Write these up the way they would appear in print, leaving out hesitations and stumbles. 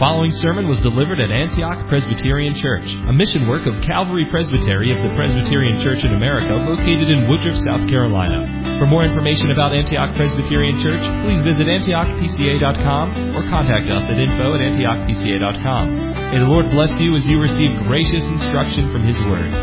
following sermon was delivered at Antioch Presbyterian Church, a mission work of Calvary Presbytery of the Presbyterian Church in America, located in Woodruff, South Carolina. For more information about Antioch Presbyterian Church, please visit antiochpca.com or contact us at info@antiochpca.com. May the Lord bless you as you receive gracious instruction from His Word.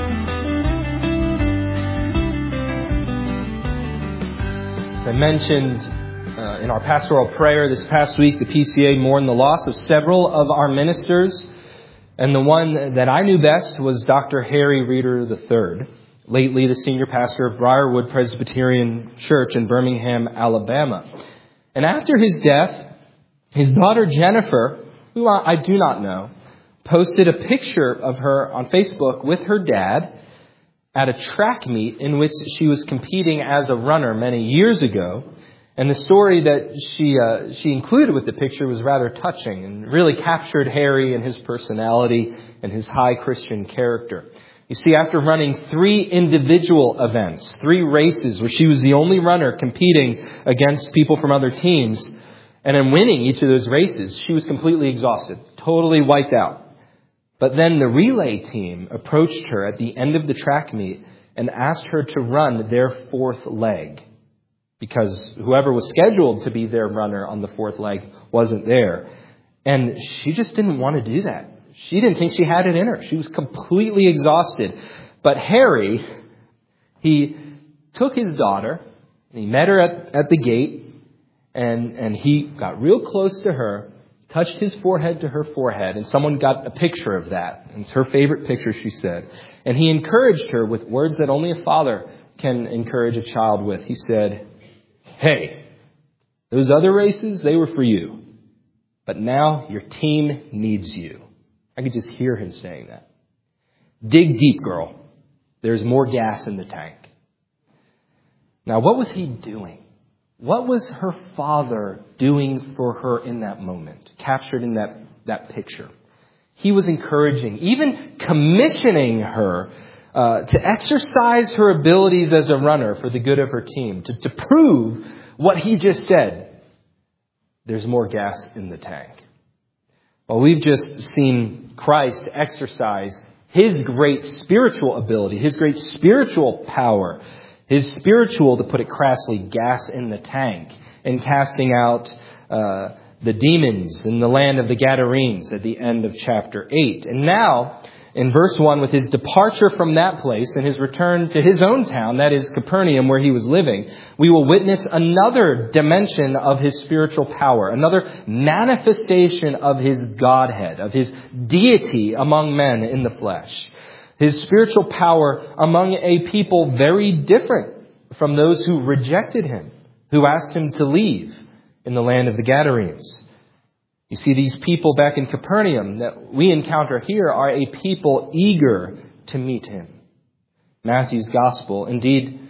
As I mentioned in our pastoral prayer this past week, the PCA mourned the loss of several of our ministers, and the one that I knew best was Dr. Harry Reeder III, lately the senior pastor of Briarwood Presbyterian Church in Birmingham, Alabama. And after his death, his daughter Jennifer, who I do not know, posted a picture of her on Facebook with her dad at a track meet in which she was competing as a runner many years ago. And the story that she included with the picture was rather touching and really captured Harry and his personality and his high Christian character. You see, after running 3 individual events, 3 races where she was the only runner competing against people from other teams, and then winning each of those races, she was completely exhausted, totally wiped out. But then the relay team approached her at the end of the track meet and asked her to run their 4th leg, because whoever was scheduled to be their runner on the 4th leg wasn't there. And she just didn't want to do that. She didn't think she had it in her. She was completely exhausted. But Harry, he took his daughter, and he met her at the gate, and he got real close to her, touched his forehead to her forehead, and someone got a picture of that. And it's her favorite picture, she said. And he encouraged her with words that only a father can encourage a child with. He said, "Hey, those other races, they were for you. But now your team needs you." I could just hear him saying that. Dig deep, girl. There's more gas in the tank. Now, what was he doing? What was her father doing for her in that moment, captured in that picture? He was encouraging, even commissioning her to exercise her abilities as a runner for the good of her team, to prove what he just said. There's more gas in the tank. Well, we've just seen Christ exercise His great spiritual ability, His great spiritual power, His spiritual, to put it crassly, gas in the tank, in casting out the demons in the land of the Gadarenes at the end of chapter 8. And now, in verse 1, with his departure from that place and his return to his own town, that is Capernaum, where he was living, we will witness another dimension of his spiritual power, another manifestation of his Godhead, of his deity among men in the flesh. His spiritual power among a people very different from those who rejected him, who asked him to leave in the land of the Gadarenes. You see, these people back in Capernaum that we encounter here are a people eager to meet him. Matthew's gospel, indeed,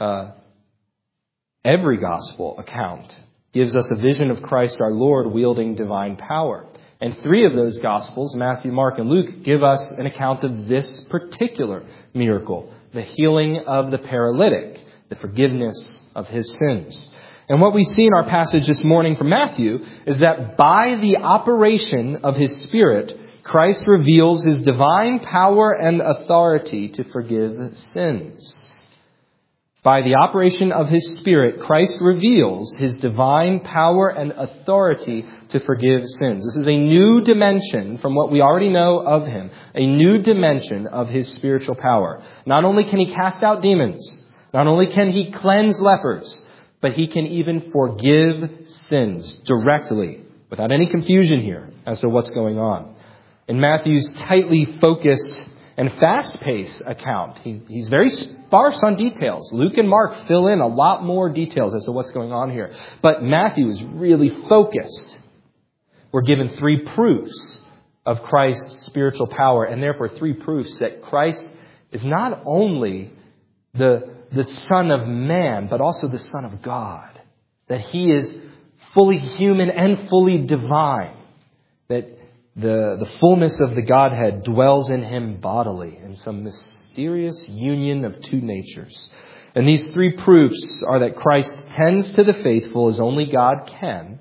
every gospel account, gives us a vision of Christ our Lord wielding divine power. And 3 of those gospels, Matthew, Mark, and Luke, give us an account of this particular miracle, the healing of the paralytic, the forgiveness of his sins. And what we see in our passage this morning from Matthew is that by the operation of His Spirit, Christ reveals His divine power and authority to forgive sins. By the operation of His Spirit, Christ reveals His divine power and authority to forgive sins. This is a new dimension from what we already know of Him, a new dimension of His spiritual power. Not only can He cast out demons, not only can He cleanse lepers, but He can even forgive sins directly, without any confusion here as to what's going on. In Matthew's tightly focused and fast-paced account, he's very sparse on details. Luke and Mark fill in a lot more details as to what's going on here. But Matthew is really focused. We're given 3 proofs of Christ's spiritual power, and therefore 3 proofs that Christ is not only the Son of Man, but also the Son of God. That He is fully human and fully divine. That the fullness of the Godhead dwells in Him bodily in some mysterious union of 2 natures. And these 3 proofs are that Christ tends to the faithful as only God can,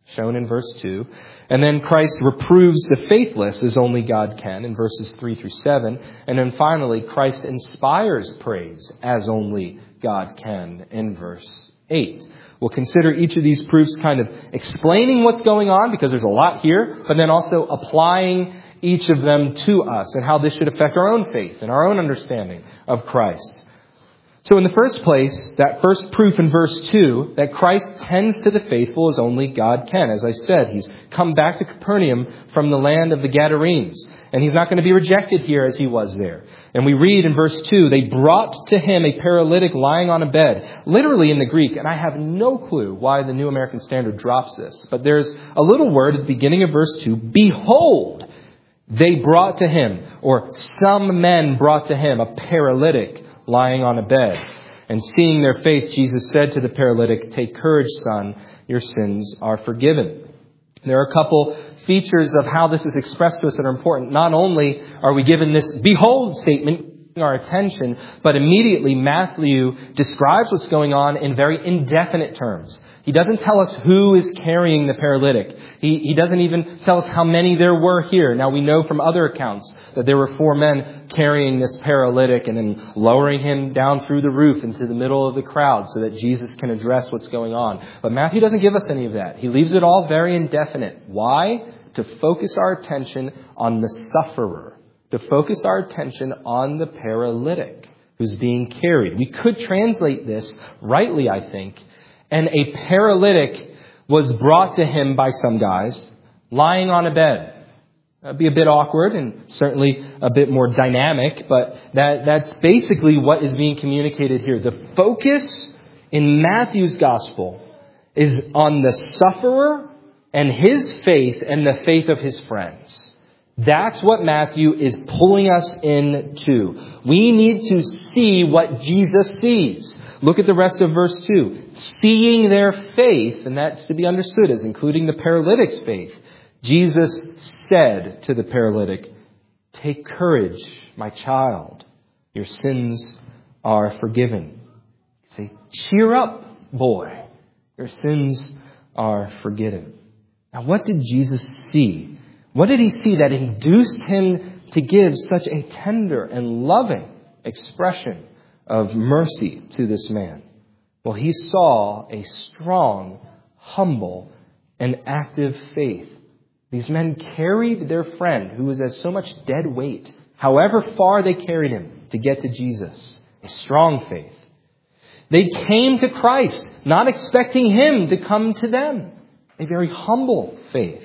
shown in verse 2. And then Christ reproves the faithless as only God can in verses 3 through 7. And then finally, Christ inspires praise as only God can in verse 8. We'll consider each of these proofs kind of explaining what's going on, because there's a lot here, but then also applying each of them to us and how this should affect our own faith and our own understanding of Christ. So in the first place, that first proof in verse 2, that Christ tends to the faithful as only God can. As I said, he's come back to Capernaum from the land of the Gadarenes, and he's not going to be rejected here as he was there. And we read in verse 2, they brought to him a paralytic lying on a bed. Literally in the Greek, and I have no clue why the New American Standard drops this, but there's a little word at the beginning of verse 2, behold, they brought to him, or some men brought to him a paralytic lying on a bed. And seeing their faith, Jesus said to the paralytic, take courage, son, your sins are forgiven. There are a couple features of how this is expressed to us that are important. Not only are we given this behold statement, our attention, but immediately Matthew describes what's going on in very indefinite terms. He doesn't tell us who is carrying the paralytic. He doesn't even tell us how many there were here. Now we know from other accounts that there were 4 men carrying this paralytic and then lowering him down through the roof into the middle of the crowd so that Jesus can address what's going on. But Matthew doesn't give us any of that. He leaves it all very indefinite. Why? To focus our attention on the sufferer. To focus our attention on the paralytic who's being carried. We could translate this rightly, I think. And a paralytic was brought to him by some guys lying on a bed. That'd be a bit awkward and certainly a bit more dynamic, but that's basically what is being communicated here. The focus in Matthew's gospel is on the sufferer and his faith and the faith of his friends. That's what Matthew is pulling us into. We need to see what Jesus sees. Look at the rest of verse 2. Seeing their faith, and that's to be understood as including the paralytic's faith, Jesus said to the paralytic, take courage, my child. Your sins are forgiven. Say, cheer up, boy. Your sins are forgiven. Now, what did Jesus see? What did he see that induced him to give such a tender and loving expression of mercy to this man? Well, he saw a strong, humble, and active faith. These men carried their friend, who was as so much dead weight, however far they carried him to get to Jesus. A strong faith. They came to Christ, not expecting him to come to them. A very humble faith.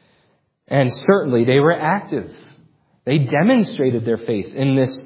And certainly they were active. They demonstrated their faith in this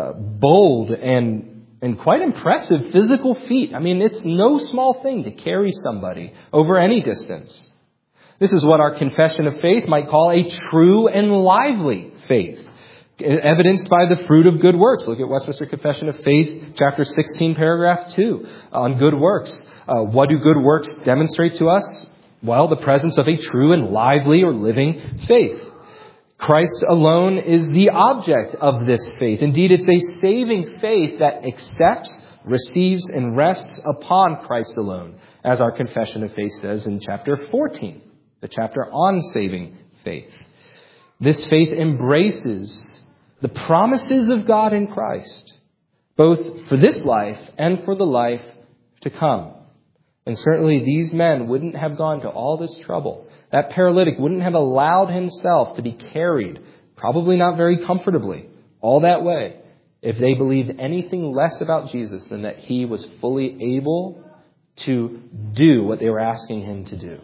bold and quite impressive physical feat. I mean, it's no small thing to carry somebody over any distance. This is what our confession of faith might call a true and lively faith, evidenced by the fruit of good works. Look at Westminster Confession of Faith, chapter 16, paragraph 2, on good works. What do good works demonstrate to us? Well, the presence of a true and lively or living faith. Christ alone is the object of this faith. Indeed, it's a saving faith that accepts, receives, and rests upon Christ alone, as our confession of faith says in chapter 14, the chapter on saving faith. This faith embraces the promises of God in Christ, both for this life and for the life to come. And certainly these men wouldn't have gone to all this trouble. That paralytic wouldn't have allowed himself to be carried, probably not very comfortably, all that way, if they believed anything less about Jesus than that he was fully able to do what they were asking him to do.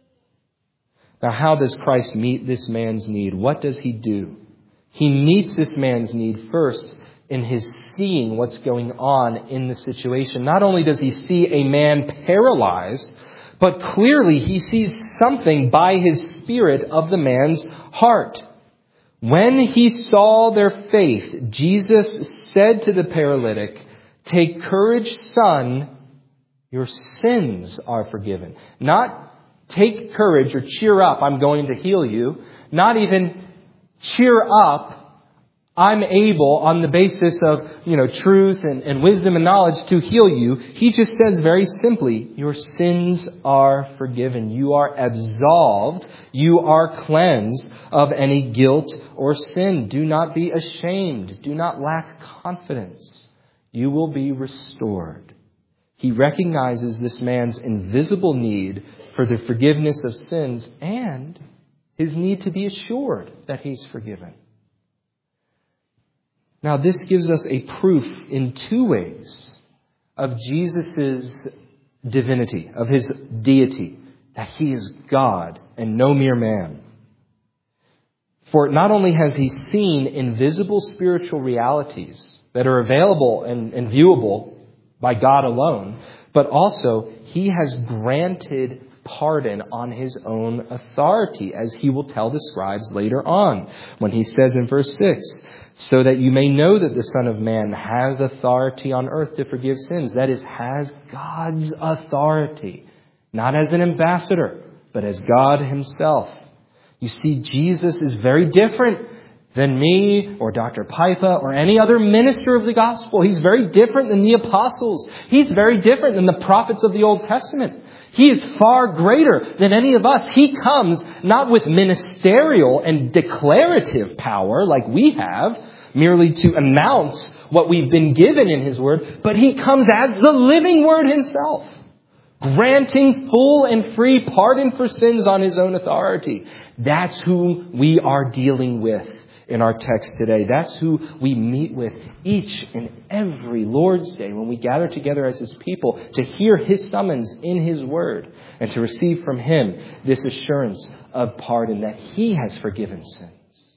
Now, how does Christ meet this man's need? What does he do? He meets this man's need first in his seeing what's going on in the situation. Not only does he see a man paralyzed, but clearly he sees something by his spirit of the man's heart. When he saw their faith, Jesus said to the paralytic, take courage, son, your sins are forgiven. Not take courage or cheer up, I'm going to heal you. Not even cheer up, I'm able, on the basis of, truth and wisdom and knowledge, to heal you. He just says very simply, your sins are forgiven. You are absolved. You are cleansed of any guilt or sin. Do not be ashamed. Do not lack confidence. You will be restored. He recognizes this man's invisible need for the forgiveness of sins and his need to be assured that he's forgiven. Now, this gives us a proof in two ways of Jesus' divinity, of his deity, that he is God and no mere man. For not only has he seen invisible spiritual realities that are available and viewable by God alone, but also he has granted pardon on his own authority, as he will tell the scribes later on, when he says in verse 6, so that you may know that the Son of Man has authority on earth to forgive sins. That is, has God's authority, not as an ambassador, but as God himself. You see, Jesus is very different than me or Dr. Pipa or any other minister of the gospel. He's very different than the apostles. He's very different than the prophets of the Old Testament. He is far greater than any of us. He comes not with ministerial and declarative power like we have, merely to announce what we've been given in his word, but he comes as the living word himself, granting full and free pardon for sins on his own authority. That's who we are dealing with in our text today. That's who we meet with each and every Lord's Day when we gather together as his people to hear his summons in his word and to receive from him this assurance of pardon that he has forgiven sins.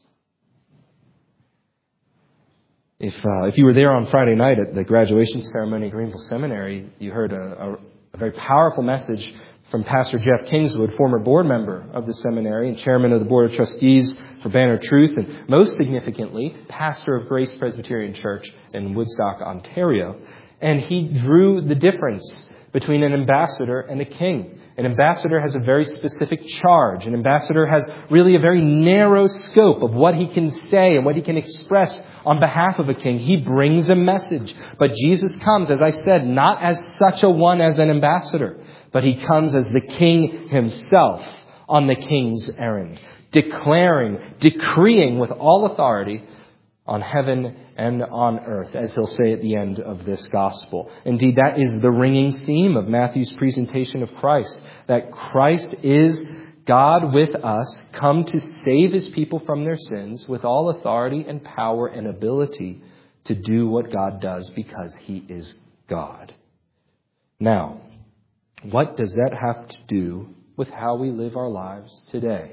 If you were there on Friday night at the graduation ceremony at Greenville Seminary, you heard a very powerful message from Pastor Jeff Kingswood, former board member of the seminary and chairman of the Board of Trustees for Banner Truth, and most significantly, pastor of Grace Presbyterian Church in Woodstock, Ontario. And he drew the difference between an ambassador and a king. An ambassador has a very specific charge. An ambassador has really a very narrow scope of what he can say and what he can express on behalf of a king. He brings a message. But Jesus comes, as I said, not as such a one as an ambassador, but he comes as the king himself on the king's errand, declaring, decreeing with all authority on heaven and on earth, as he'll say at the end of this gospel. Indeed, that is the ringing theme of Matthew's presentation of Christ, that Christ is God with us, come to save his people from their sins with all authority and power and ability to do what God does because he is God. Now, what does that have to do with how we live our lives today?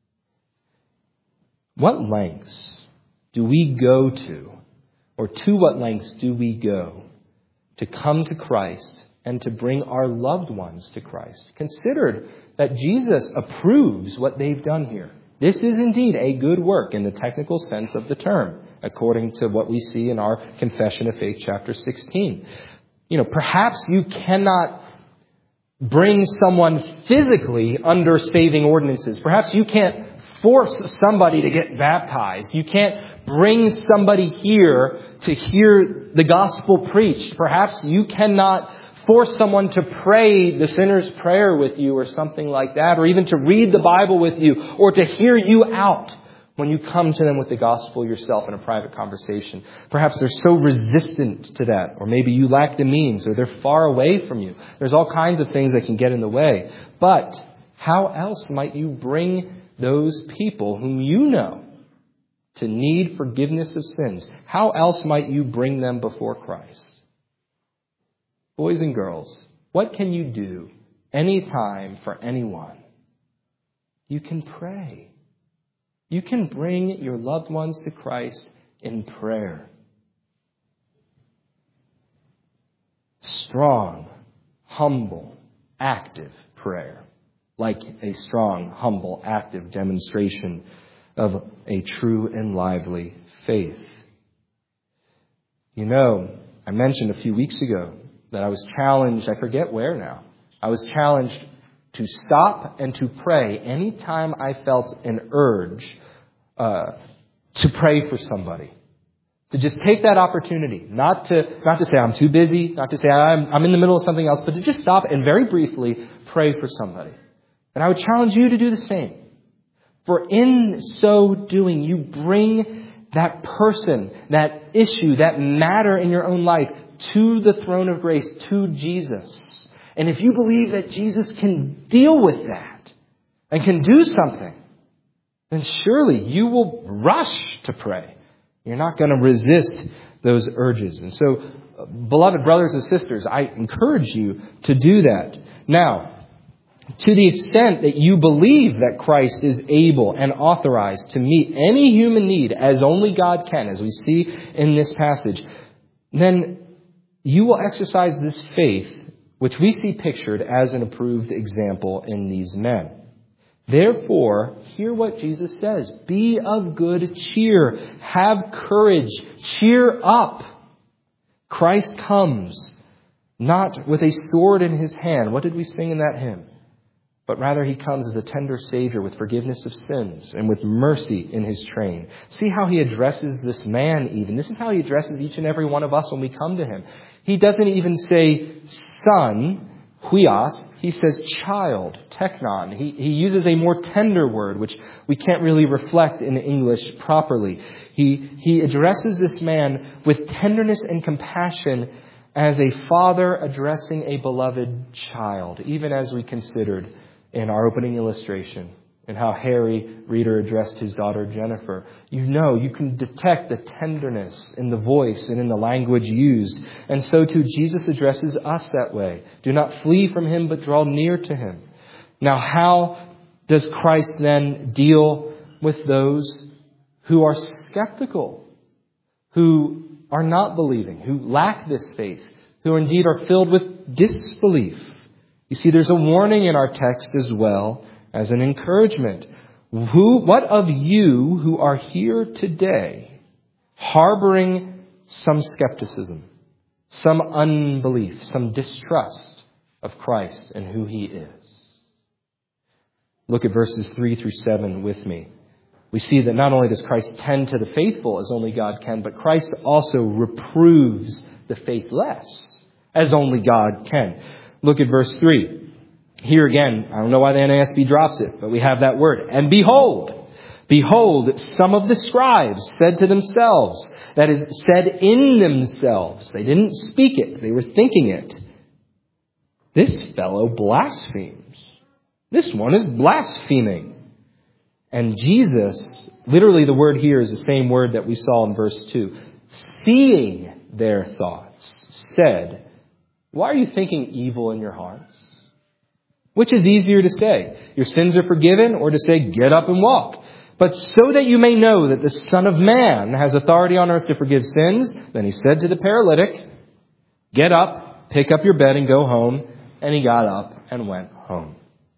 What lengths do we go to, or to what lengths do we go to come to Christ and to bring our loved ones to Christ? Consider that Jesus approves what they've done here. This is indeed a good work in the technical sense of the term, according to what we see in our Confession of Faith, chapter 16. Perhaps you cannot bring someone physically under saving ordinances. Perhaps you can't force somebody to get baptized. You can't bring somebody here to hear the gospel preached. Perhaps you cannot force someone to pray the sinner's prayer with you or something like that, or even to read the Bible with you, or to hear you out when you come to them with the gospel yourself in a private conversation. Perhaps they're so resistant to that, or maybe you lack the means, or they're far away from you. There's all kinds of things that can get in the way. But how else might you bring those people whom you know to need forgiveness of sins? How else might you bring them before Christ? Boys and girls, what can you do anytime for anyone? You can pray. You can bring your loved ones to Christ in prayer. Strong, humble, active prayer. Like a strong, humble, active demonstration of a true and lively faith. I mentioned a few weeks ago that I was challenged, I forget where now, I was challenged to stop and to pray anytime I felt an urge to pray for somebody. To just take that opportunity, not to say I'm too busy, not to say I'm in the middle of something else, but to just stop and very briefly pray for somebody. And I would challenge you to do the same. For in so doing, you bring that person, that issue, that matter in your own life to the throne of grace, to Jesus. And if you believe that Jesus can deal with that and can do something, then surely you will rush to pray. You're not going to resist those urges. And so, beloved brothers and sisters, I encourage you to do that. Now, to the extent that you believe that Christ is able and authorized to meet any human need as only God can, as we see in this passage, then you will exercise this faith, which we see pictured as an approved example in these men. Therefore, hear what Jesus says. Be of good cheer. Have courage. Cheer up. Christ comes not with a sword in his hand. What did we sing in that hymn? But rather he comes as a tender Savior with forgiveness of sins and with mercy in his train. See how he addresses this man even. This is how he addresses each and every one of us when we come to him. He doesn't even say son, huios. He says child, teknon. He uses a more tender word, which we can't really reflect in English properly. He addresses this man with tenderness and compassion as a father addressing a beloved child, even as we considered in our opening illustration and how Harry Reeder addressed his daughter Jennifer. You can detect the tenderness in the voice and in the language used. And so too, Jesus addresses us that way. Do not flee from him, but draw near to him. Now, how does Christ then deal with those who are skeptical, who are not believing, who lack this faith, who indeed are filled with disbelief? You see, there's a warning in our text as well as an encouragement. What of you who are here today harboring some skepticism, some unbelief, some distrust of Christ and who he is? Look at verses 3 through 7 with me. We see that not only does Christ tend to the faithful as only God can, but Christ also reproves the faithless as only God can. Look at verse 3. Here again, I don't know why the NASB drops it, but we have that word. And behold, some of the scribes said to themselves, that is, said in themselves. They didn't speak it. They were thinking it. This fellow blasphemes. This one is blaspheming. And Jesus, literally the word here is the same word that we saw in verse 2. Seeing their thoughts, said, why are you thinking evil in your hearts? Which is easier to say? Your sins are forgiven, or to say, get up and walk? But so that you may know that the Son of Man has authority on earth to forgive sins, then he said to the paralytic, get up, pick up your bed and go home. And he got up and went home.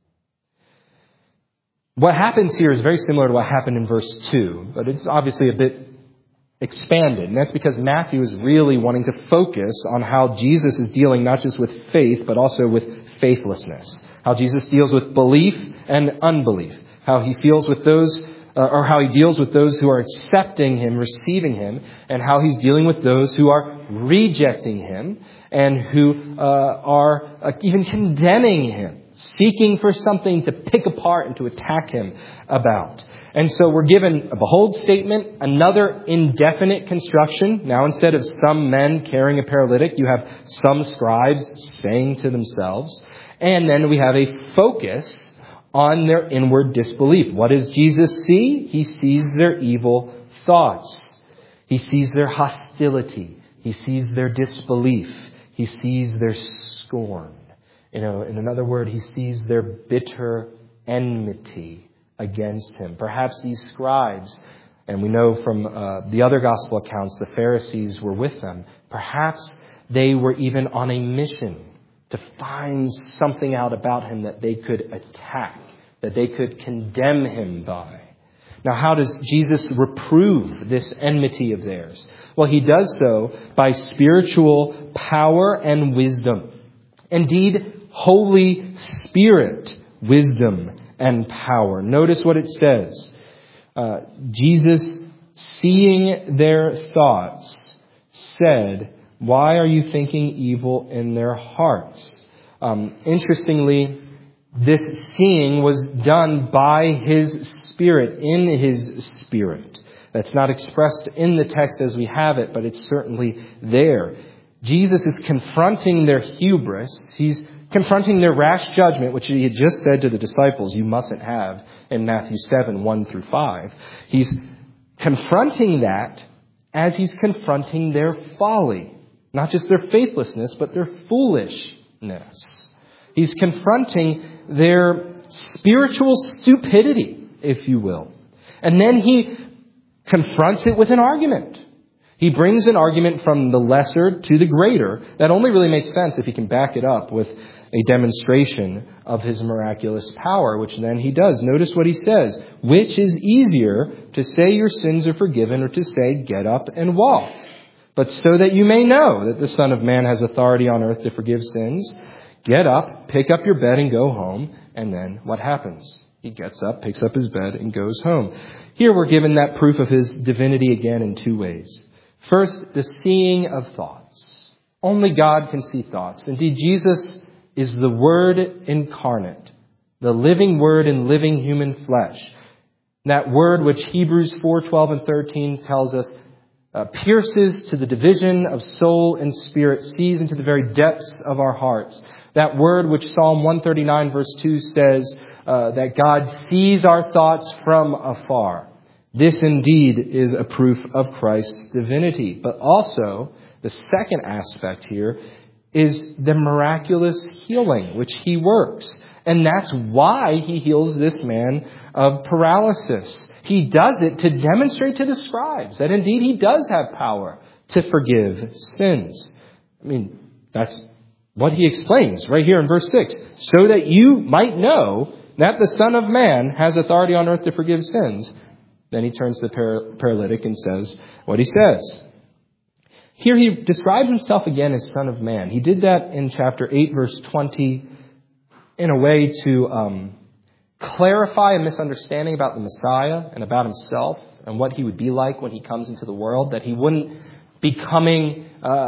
What happens here is very similar to what happened in verse 2, but it's obviously a bit expanded. And that's because Matthew is really wanting to focus on how Jesus is dealing not just with faith, but also with faithlessness. How Jesus deals with belief and unbelief. How he deals with those who are accepting him, receiving him, and how he's dealing with those who are rejecting him and who are even condemning him, seeking for something to pick apart and to attack him about. And so we're given a behold statement, another indefinite construction. Now, instead of some men carrying a paralytic, you have some scribes saying to themselves. And then we have a focus on their inward disbelief. What does Jesus see? He sees their evil thoughts. He sees their hostility. He sees their disbelief. He sees their scorn. In another word, he sees their bitter enmity against him. Perhaps these scribes, and we know from the other gospel accounts, the Pharisees were with them. Perhaps they were even on a mission to find something out about him that they could attack, that they could condemn him by. Now, how does Jesus reprove this enmity of theirs? Well, he does so by spiritual power and wisdom. Indeed, Holy Spirit, wisdom and power. Notice what it says. Jesus seeing their thoughts, said, "Why are you thinking evil in their hearts?" Interestingly, this seeing was done by His Spirit, in His Spirit. That's not expressed in the text as we have it, but it's certainly there. Jesus is confronting their hubris. He's confronting their rash judgment, which He had just said to the disciples, you mustn't have, in Matthew 7, 1 through 5. He's confronting that as He's confronting their folly. Not just their faithlessness, but their foolishness. He's confronting their spiritual stupidity, if you will. And then He confronts it with an argument. He brings an argument from the lesser to the greater that only really makes sense if He can back it up with a demonstration of His miraculous power, which then He does. Notice what He says. Which is easier, to say your sins are forgiven, or to say, get up and walk? But so that you may know that the Son of Man has authority on earth to forgive sins, get up, pick up your bed and go home. And then what happens? He gets up, picks up his bed, and goes home. Here we're given that proof of His divinity again in two ways. First, the seeing of thoughts. Only God can see thoughts. Indeed, Jesus is the Word incarnate, the living Word in living human flesh. That Word which Hebrews 4:12 and 13 tells us pierces to the division of soul and spirit, sees into the very depths of our hearts. That Word which Psalm 139 verse 2 says that God sees our thoughts from afar. This indeed is a proof of Christ's divinity. But also, the second aspect here is the miraculous healing which He works. And that's why He heals this man of paralysis. He does it to demonstrate to the scribes that indeed He does have power to forgive sins. I mean, that's what He explains right here in verse 6. So that you might know that the Son of Man has authority on earth to forgive sins. Then He turns to the paralytic and says what He says. Here He describes Himself again as Son of Man. He did that in chapter 8, verse 20, in a way to clarify a misunderstanding about the Messiah and about Himself and what He would be like when He comes into the world, that He wouldn't be coming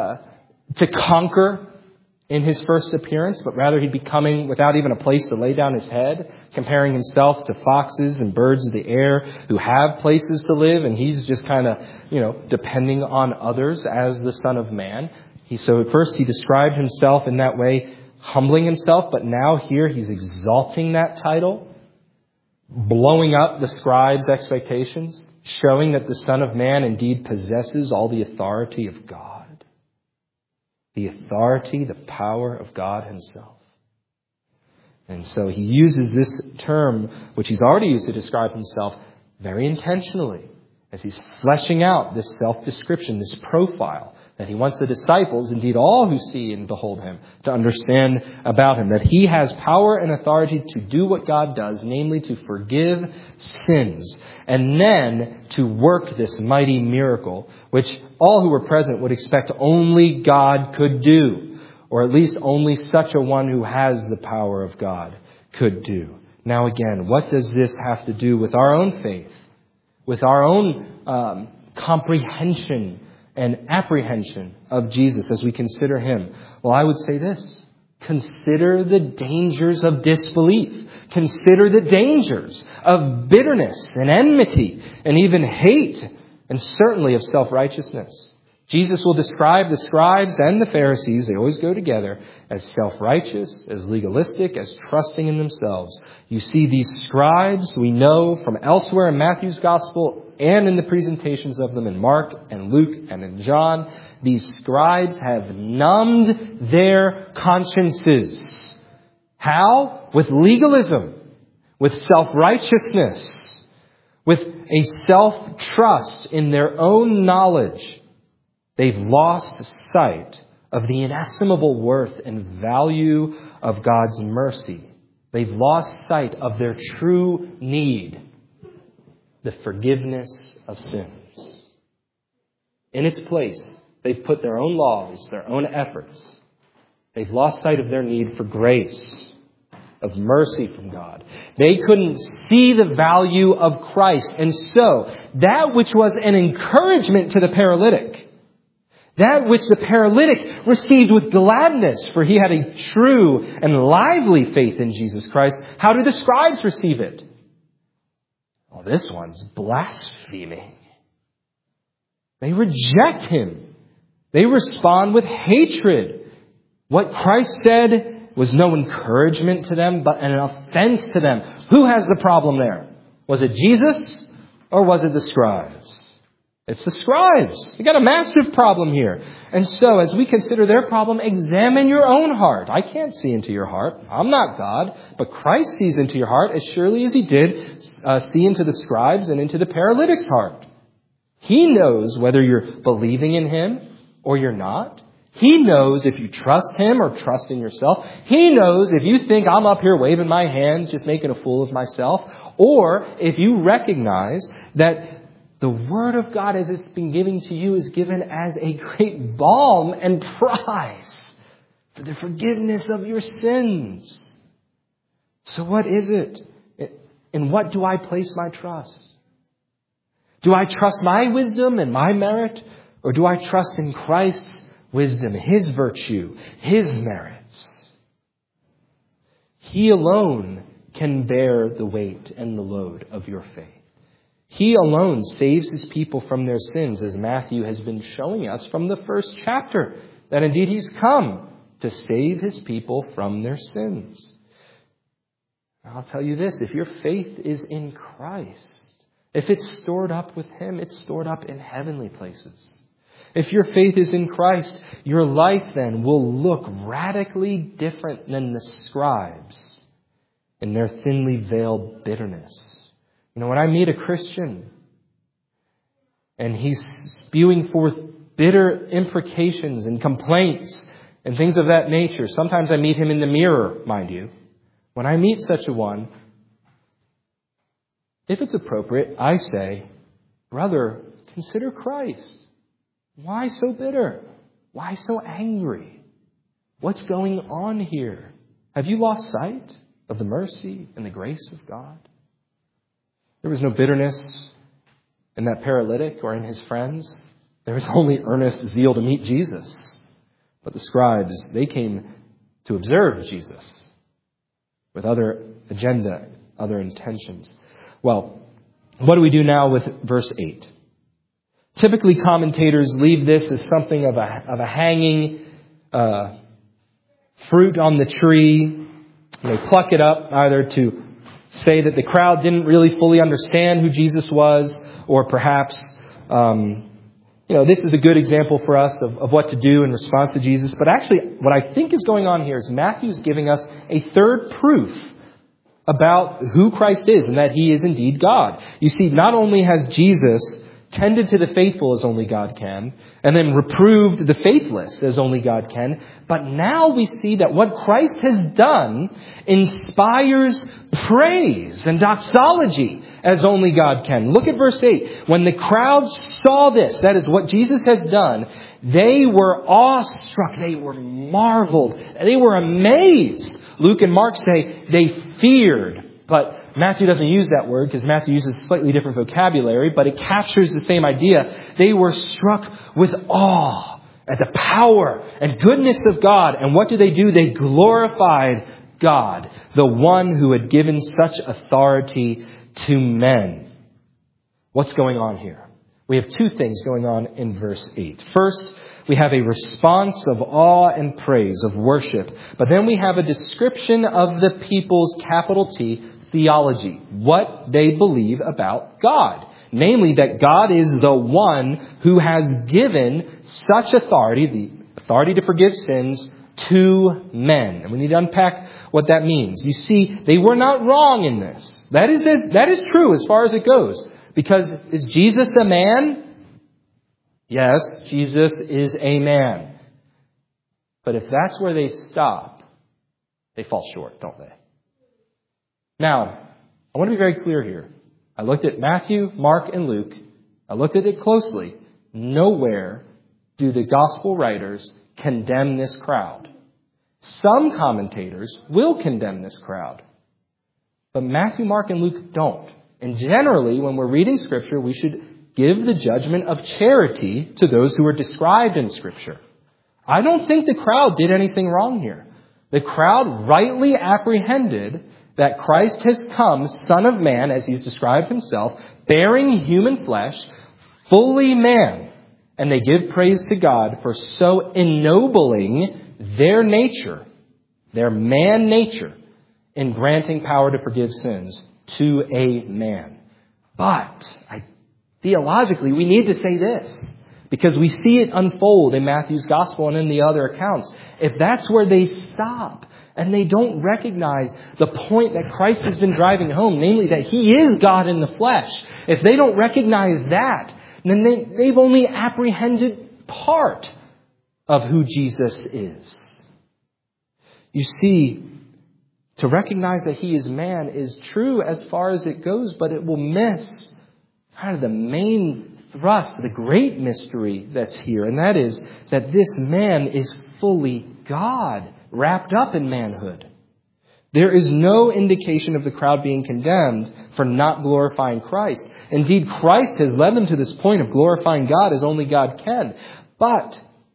to conquer in His first appearance, but rather He'd be coming without even a place to lay down His head, comparing Himself to foxes and birds of the air who have places to live, and He's just kind of, depending on others as the Son of Man. So at first He described Himself in that way, humbling Himself, but now here He's exalting that title, blowing up the scribes' expectations, showing that the Son of Man indeed possesses all the authority of God. The authority, the power of God Himself. And so He uses this term, which He's already used to describe Himself, very intentionally, as He's fleshing out this self-description, this profile, that He wants the disciples, indeed all who see and behold Him, to understand about Him, that He has power and authority to do what God does, namely to forgive sins, and then to work this mighty miracle, which all who were present would expect only God could do, or at least only such a one who has the power of God could do. Now again, what does this have to do with our own faith, with our own comprehension and apprehension of Jesus as we consider Him? Well, I would say this. Consider the dangers of disbelief. Consider the dangers of bitterness and enmity and even hate, and certainly of self-righteousness. Jesus will describe the scribes and the Pharisees, they always go together, as self-righteous, as legalistic, as trusting in themselves. You see, these scribes, we know from elsewhere in Matthew's Gospel and in the presentations of them in Mark and Luke and in John, these scribes have numbed their consciences. How? With legalism, with self-righteousness, with a self-trust in their own knowledge. They've lost sight of the inestimable worth and value of God's mercy. They've lost sight of their true need, the forgiveness of sins. In its place, they've put their own laws, their own efforts. They've lost sight of their need for grace. of mercy from God. They couldn't see the value of Christ. And so, that which was an encouragement to the paralytic, that which the paralytic received with gladness, for he had a true and lively faith in Jesus Christ, how do the scribes receive it? Well, this one's blaspheming. They reject him. They respond with hatred. What Christ said was no encouragement to them, but an offense to them. Who has the problem there? Was it Jesus or was it the scribes? It's the scribes. You got a massive problem here. And so, as we consider their problem, examine your own heart. I can't see into your heart. I'm not God. But Christ sees into your heart as surely as he did see into the scribes and into the paralytic's heart. He knows whether you're believing in him or you're not. He knows if you trust him or trust in yourself. He knows if you think I'm up here waving my hands, just making a fool of myself, or if you recognize that the Word of God as it's been given to you is given as a great balm and prize for the forgiveness of your sins. So what is it? In what do I place my trust? Do I trust my wisdom and my merit? Or do I trust in Christ's wisdom, his virtue, his merits? He alone can bear the weight and the load of your faith. He alone saves his people from their sins, as Matthew has been showing us from the first chapter, that indeed he's come to save his people from their sins. I'll tell you this, if your faith is in Christ, if it's stored up with him, it's stored up in heavenly places. If your faith is in Christ, your life then will look radically different than the scribes in their thinly veiled bitterness. You know, when I meet a Christian and he's spewing forth bitter imprecations and complaints and things of that nature, sometimes I meet him in the mirror, mind you. When I meet such a one, if it's appropriate, I say, brother, consider Christ. Why so bitter? Why so angry? What's going on here? Have you lost sight of the mercy and the grace of God? There was no bitterness in that paralytic or in his friends. There was only earnest zeal to meet Jesus. But the scribes, they came to observe Jesus with other agenda, other intentions. Well, what do we do now with verse 8? Typically, commentators leave this as something of a hanging fruit on the tree. They pluck it up either to say that the crowd didn't really fully understand who Jesus was, or perhaps, this is a good example for us of what to do in response to Jesus. But actually, what I think is going on here is Matthew's giving us a third proof about who Christ is and that he is indeed God. You see, not only has Jesus tended to the faithful as only God can, and then reproved the faithless as only God can, but now we see that what Christ has done inspires praise and doxology as only God can. Look at verse 8. When the crowds saw this, that is what Jesus has done, they were awestruck, they were marveled, they were amazed. Luke and Mark say they feared, but Matthew doesn't use that word because Matthew uses slightly different vocabulary, but it captures the same idea. They were struck with awe at the power and goodness of God. And what do? They glorified God, the one who had given such authority to men. What's going on here? We have two things going on in verse 8. First, we have a response of awe and praise, of worship. But then we have a description of the people's, capital T, theology, what they believe about God. Namely, that God is the one who has given such authority, the authority to forgive sins, to men. And we need to unpack what that means. You see, they were not wrong in this. That is true as far as it goes. Because is Jesus a man? Yes, Jesus is a man. But if that's where they stop, they fall short, don't they? Now, I want to be very clear here. I looked at Matthew, Mark, and Luke. I looked at it closely. Nowhere do the gospel writers condemn this crowd. Some commentators will condemn this crowd, but Matthew, Mark, and Luke don't. And generally, when we're reading Scripture, we should give the judgment of charity to those who are described in Scripture. I don't think the crowd did anything wrong here. The crowd rightly apprehended that Christ has come, Son of Man, as he's described himself, bearing human flesh, fully man. And they give praise to God for so ennobling their nature, their man nature, in granting power to forgive sins to a man. But theologically, we need to say this, because we see it unfold in Matthew's gospel and in the other accounts. If that's where they stop and they don't recognize the point that Christ has been driving home, namely that he is God in the flesh, if they don't recognize that, then they've only apprehended part of who Jesus is. You see, to recognize that he is man is true as far as it goes, but it will miss kind of the main thrust, the great mystery that's here. And that is that this man is fully God, wrapped up in manhood. There is no indication of the crowd being condemned for not glorifying Christ. Indeed, Christ has led them to this point of glorifying God as only God can. But,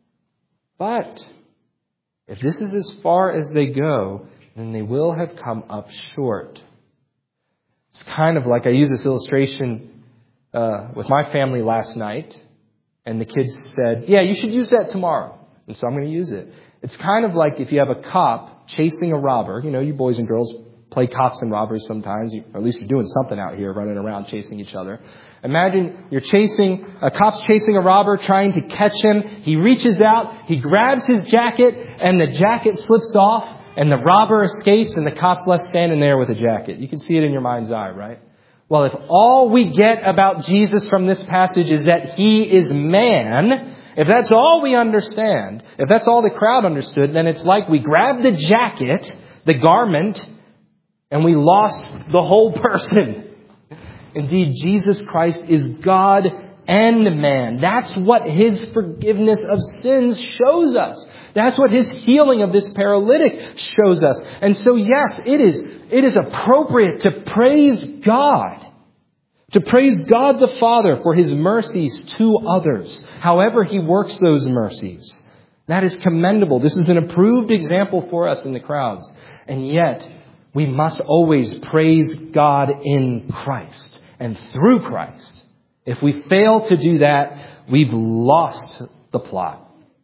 if this is as far as they go, then they will have come up short. It's kind of like I used this illustration with my family last night, and the kids said, yeah, you should use that tomorrow. And so I'm going to use it. It's kind of like if you have a cop chasing a robber. You know, you boys and girls play cops and robbers sometimes, or at least you're doing something out here, running around chasing each other. Imagine a cop's chasing a robber, trying to catch him. He reaches out, he grabs his jacket, and the jacket slips off, and the robber escapes, and the cop's left standing there with a jacket. You can see it in your mind's eye, right? Well, if all we get about Jesus from this passage is that he is man, if that's all we understand, if that's all the crowd understood, then it's like we grabbed the jacket, the garment, and we lost the whole person. Indeed, Jesus Christ is God and man. That's what his forgiveness of sins shows us. That's what his healing of this paralytic shows us. And so, yes, it is appropriate to praise God. To praise God the Father for his mercies to others, however he works those mercies. That is commendable. This is an approved example for us in the crowds. And yet, we must always praise God in Christ and through Christ. If we fail to do that, we've lost the plot.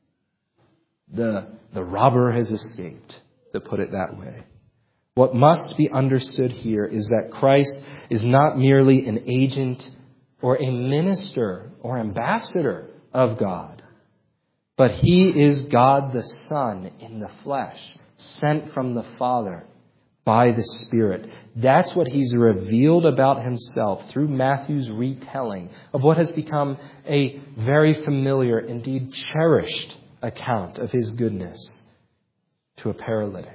The robber has escaped, to put it that way. What must be understood here is that Christ is not merely an agent or a minister or ambassador of God, but he is God the Son in the flesh, sent from the Father by the Spirit. That's what he's revealed about himself through Matthew's retelling of what has become a very familiar, indeed cherished account of his goodness to a paralytic.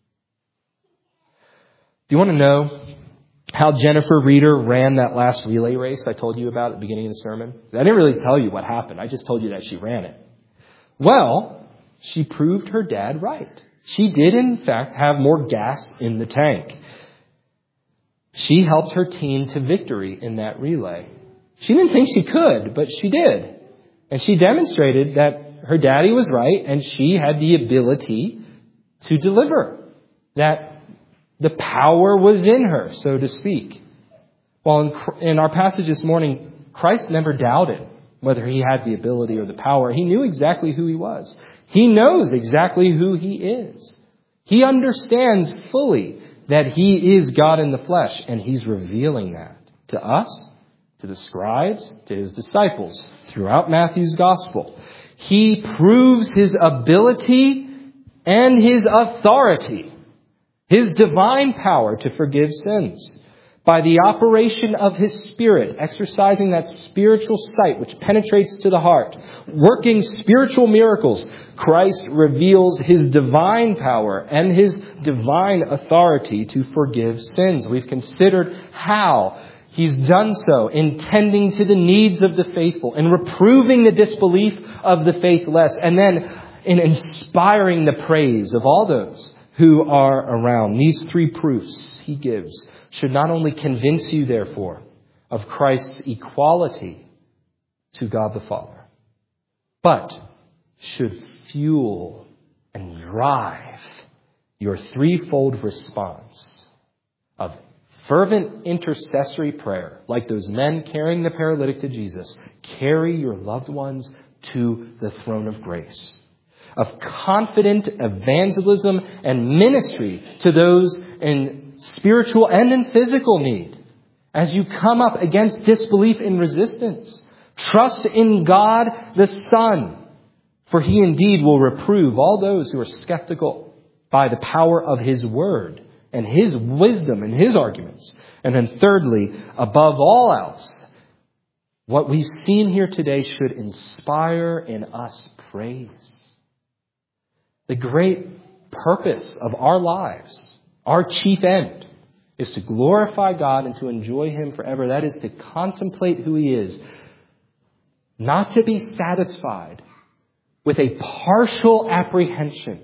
Do you want to know how Jennifer Reeder ran that last relay race I told you about at the beginning of the sermon? I didn't really tell you what happened. I just told you that she ran it. Well, she proved her dad right. She did, in fact, have more gas in the tank. She helped her team to victory in that relay. She didn't think she could, but she did. And she demonstrated that her daddy was right and she had the ability to deliver. That the power was in her, so to speak. Well, in our passage this morning, Christ never doubted whether he had the ability or the power. He knew exactly who he was. He knows exactly who he is. He understands fully that he is God in the flesh, and he's revealing that to us, to the scribes, to his disciples throughout Matthew's gospel. He proves his ability and his authority, his divine power to forgive sins, by the operation of his Spirit, exercising that spiritual sight which penetrates to the heart, working spiritual miracles. Christ reveals his divine power and his divine authority to forgive sins. We've considered how he's done so in tending to the needs of the faithful, in reproving the disbelief of the faithless, and then in inspiring the praise of all those who are around. These three proofs he gives should not only convince you, therefore, of Christ's equality to God the Father, but should fuel and drive your threefold response of fervent intercessory prayer, like those men carrying the paralytic to Jesus. Carry your loved ones to the throne of grace. Of confident evangelism and ministry to those in spiritual and in physical need. As you come up against disbelief and resistance, trust in God the Son, for he indeed will reprove all those who are skeptical by the power of his word and his wisdom and his arguments. And then thirdly, above all else, what we've seen here today should inspire in us praise. The great purpose of our lives, our chief end, is to glorify God and to enjoy him forever. That is to contemplate who he is. Not to be satisfied with a partial apprehension.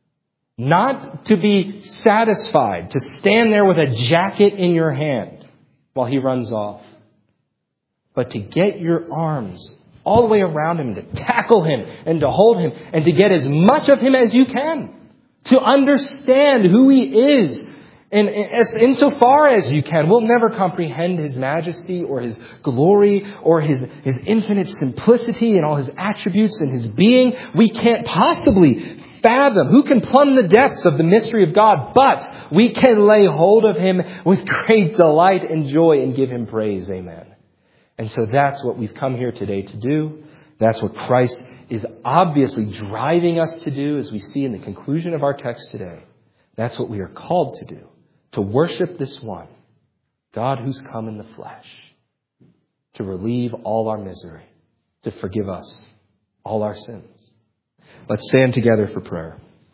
Not to be satisfied to stand there with a jacket in your hand while he runs off. But to get your arms all the way around him, to tackle him and to hold him and to get as much of him as you can. To understand who he is. And insofar as you can. We'll never comprehend his majesty or his glory or his infinite simplicity and all his attributes and his being. We can't possibly fathom. Who can plumb the depths of the mystery of God? But we can lay hold of him with great delight and joy and give him praise. Amen. And so that's what we've come here today to do. That's what Christ is obviously driving us to do, as we see in the conclusion of our text today. That's what we are called to do. To worship this one, God who's come in the flesh, to relieve all our misery, to forgive us all our sins. Let's stand together for prayer.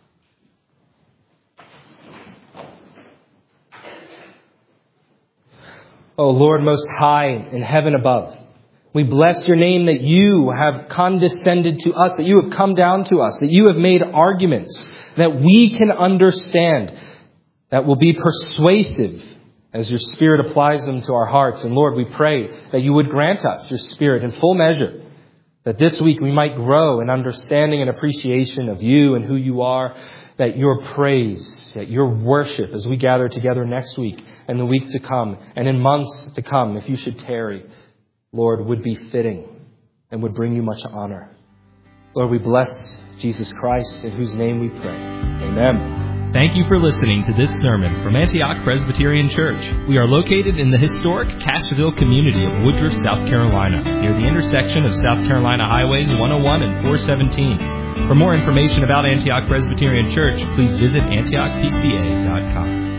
O Lord most high in heaven above, we bless your name that you have condescended to us, that you have come down to us, that you have made arguments that we can understand, that will be persuasive as your Spirit applies them to our hearts. And Lord, we pray that you would grant us your Spirit in full measure, that this week we might grow in understanding and appreciation of you and who you are, that your praise, that your worship as we gather together next week and the week to come and in months to come, if you should tarry, Lord, would be fitting and would bring you much honor. Lord, we bless Jesus Christ, in whose name we pray. Amen. Thank you for listening to this sermon from Antioch Presbyterian Church. We are located in the historic Cashville community of Woodruff, South Carolina, near the intersection of South Carolina Highways 101 and 417. For more information about Antioch Presbyterian Church, please visit antiochpca.com.